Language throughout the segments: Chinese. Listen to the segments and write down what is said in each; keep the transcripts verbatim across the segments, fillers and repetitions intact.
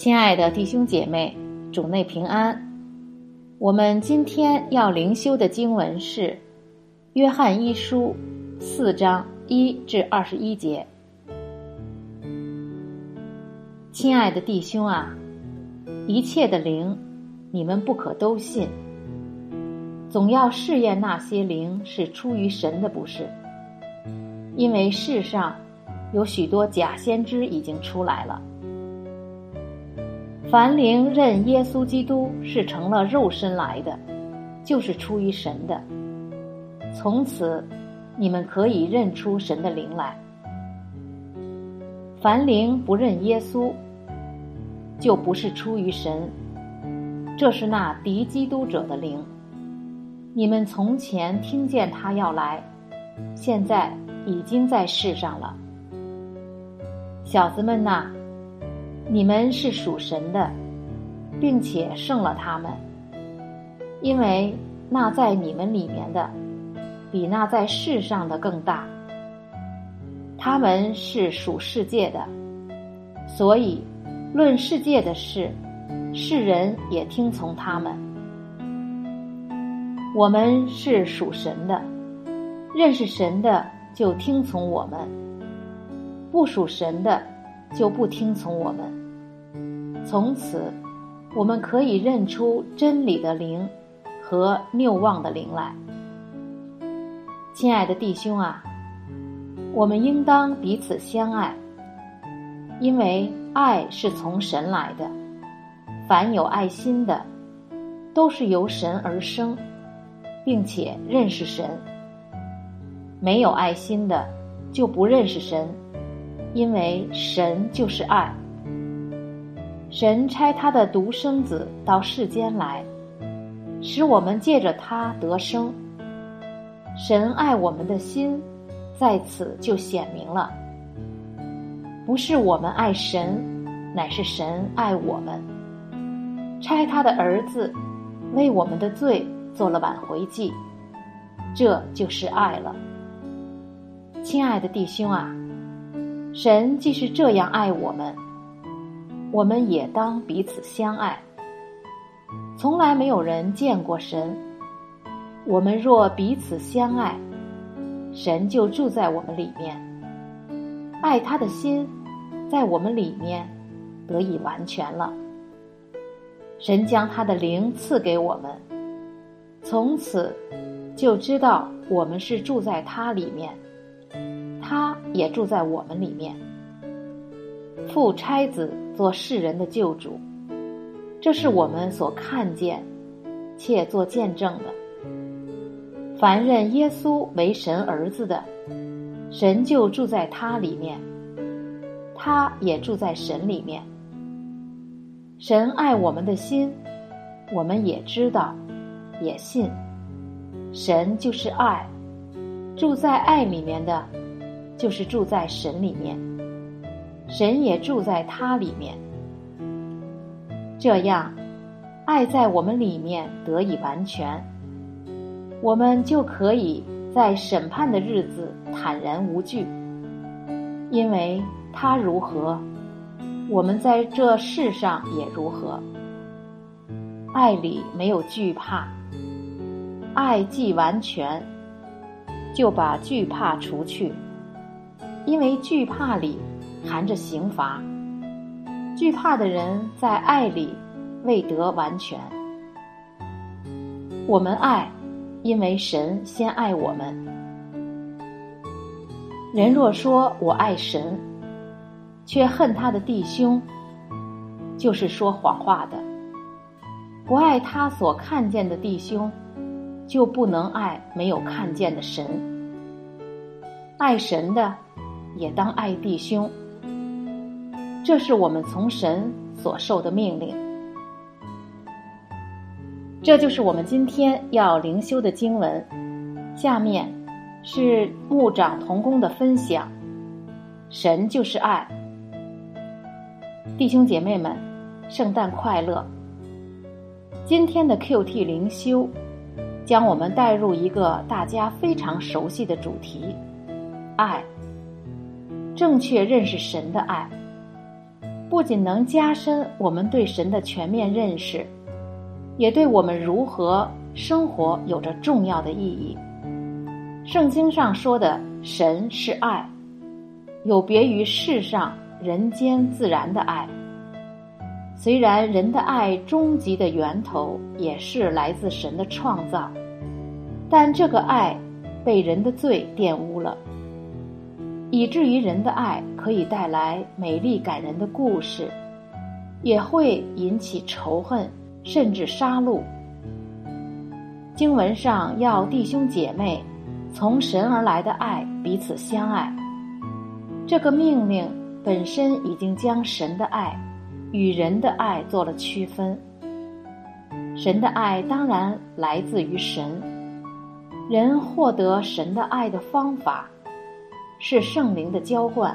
亲爱的弟兄姐妹，主内平安。我们今天要灵修的经文是约翰一书四章一至二十一节。亲爱的弟兄啊，一切的灵你们不可都信，总要试验那些灵是出于神的不是，因为世上有许多假先知已经出来了。凡灵认耶稣基督是成了肉身来的，就是出于神的，从此你们可以认出神的灵来。凡灵不认耶稣，就不是出于神，这是那敌基督者的灵。你们从前听见他要来，现在已经在世上了。小子们哪，你们是属神的，并且胜了他们，因为那在你们里面的比那在世上的更大。他们是属世界的，所以论世界的事，世人也听从他们。我们是属神的，认识神的就听从我们，不属神的就不听从我们。从此我们可以认出真理的灵和谬妄的灵来。亲爱的弟兄啊，我们应当彼此相爱，因为爱是从神来的。凡有爱心的，都是由神而生，并且认识神。没有爱心的，就不认识神，因为神就是爱。神差他的独生子到世间来，使我们借着他得生。神爱我们的心在此就显明了，不是我们爱神，乃是神爱我们，差他的儿子为我们的罪做了挽回祭，这就是爱了。亲爱的弟兄啊，神既是这样爱我们，我们也当彼此相爱。从来没有人见过神，我们若彼此相爱，神就住在我们里面，爱他的心在我们里面得以完全了。神将他的灵赐给我们，从此就知道我们是住在他里面，他也住在我们里面。父差子做世人的救主，这是我们所看见且做见证的。凡认耶稣为神儿子的，神就住在他里面，他也住在神里面。神爱我们的心，我们也知道，也信。神就是爱，住在爱里面的，就是住在神里面，神也住在他里面。这样，爱在我们里面得以完全，我们就可以在审判的日子坦然无惧，因为他如何，我们在这世上也如何。爱里没有惧怕，爱既完全，就把惧怕除去，因为惧怕里含着刑罚。惧怕的人在爱里未得完全。我们爱，因为神先爱我们。人若说我爱神，却恨他的弟兄，就是说谎话的。不爱他所看见的弟兄，就不能爱没有看见的神。爱神的，也当爱弟兄。这是我们从神所受的命令。这就是我们今天要灵修的经文。下面是牧长同工的分享。神就是爱。弟兄姐妹们，圣诞快乐！今天的 Q T 灵修将我们带入一个大家非常熟悉的主题：爱。正确认识神的爱， 不仅能加深我们对神的全面认识，也对我们如何生活有着重要的意义。圣经上说的神是爱，有别于世上人间自然的爱。虽然人的爱终极的源头也是来自神的创造，但这个爱被人的罪玷污了，以至于人的爱可以带来美丽感人的故事，也会引起仇恨甚至杀戮。经文上要弟兄姐妹从神而来的爱彼此相爱，这个命令本身已经将神的爱与人的爱做了区分。神的爱当然来自于神，人获得神的爱的方法是圣灵的浇灌。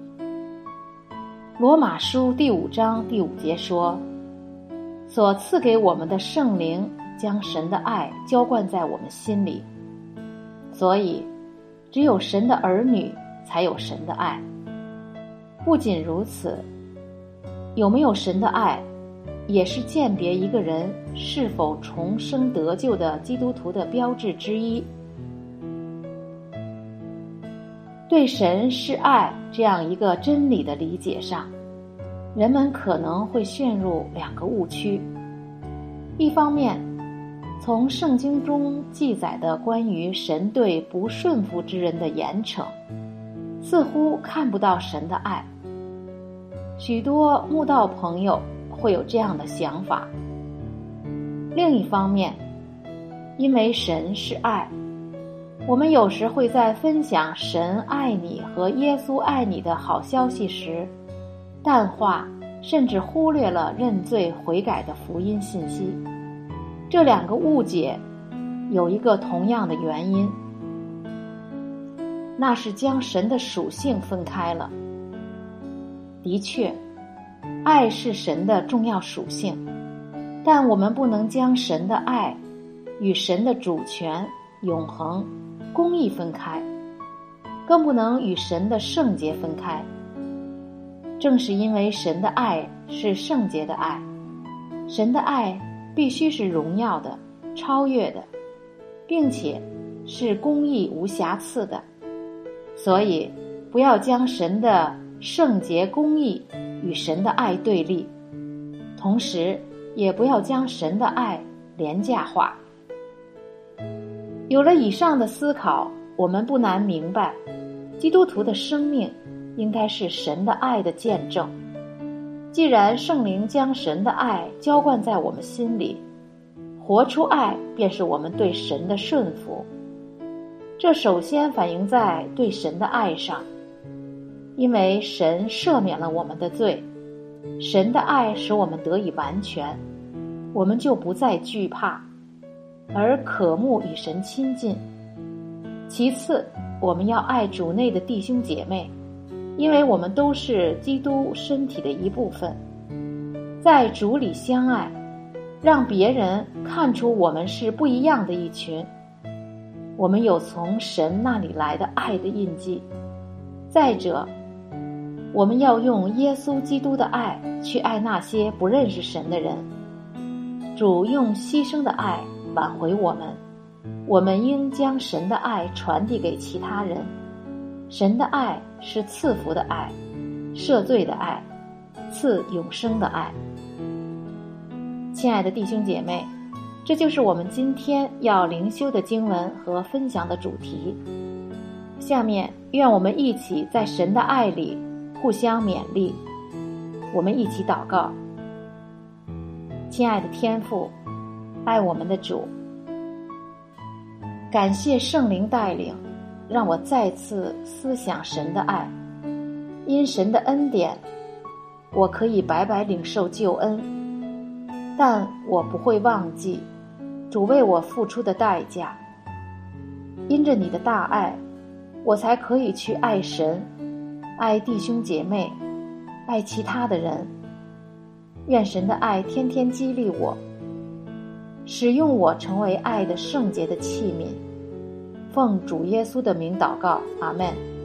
罗马书第五章第五节说，所赐给我们的圣灵将神的爱浇灌在我们心里，所以只有神的儿女才有神的爱。不仅如此，有没有神的爱也是鉴别一个人是否重生得救的基督徒的标志之一。对神是爱这样一个真理的理解上，人们可能会陷入两个误区。一方面，从圣经中记载的关于神对不顺服之人的严惩，似乎看不到神的爱。许多慕道朋友会有这样的想法。另一方面，因为神是爱，我们有时会在分享神爱你和耶稣爱你的好消息时，淡化甚至忽略了认罪悔改的福音信息。这两个误解有一个同样的原因，那是将神的属性分开了。的确，爱是神的重要属性，但我们不能将神的爱与神的主权、永恒、公义分开，更不能与神的圣洁分开。正是因为神的爱是圣洁的爱，神的爱必须是荣耀的、超越的，并且是公义无瑕疵的，所以不要将神的圣洁公义与神的爱对立，同时也不要将神的爱廉价化。有了以上的思考，我们不难明白，基督徒的生命应该是神的爱的见证。既然圣灵将神的爱浇灌在我们心里，活出爱便是我们对神的顺服。这首先反映在对神的爱上，因为神赦免了我们的罪，神的爱使我们得以完全，我们就不再惧怕，而渴慕与神亲近。其次，我们要爱主内的弟兄姐妹，因为我们都是基督身体的一部分，在主里相爱，让别人看出我们是不一样的一群。我们有从神那里来的爱的印记。再者，我们要用耶稣基督的爱去爱那些不认识神的人。主用牺牲的爱挽回我们，我们应将神的爱传递给其他人。神的爱是赐福的爱，赦罪的爱，赐永生的爱。亲爱的弟兄姐妹，这就是我们今天要灵修的经文和分享的主题。下面愿我们一起在神的爱里互相勉励。我们一起祷告。亲爱的天父，爱我们的主，感谢圣灵带领，让我再次思想神的爱。因神的恩典，我可以白白领受救恩，但我不会忘记主为我付出的代价。因着你的大爱，我才可以去爱神，爱弟兄姐妹，爱其他的人。愿神的爱天天激励我，使用我成为爱的圣洁的器皿。奉主耶稣的名祷告，阿们。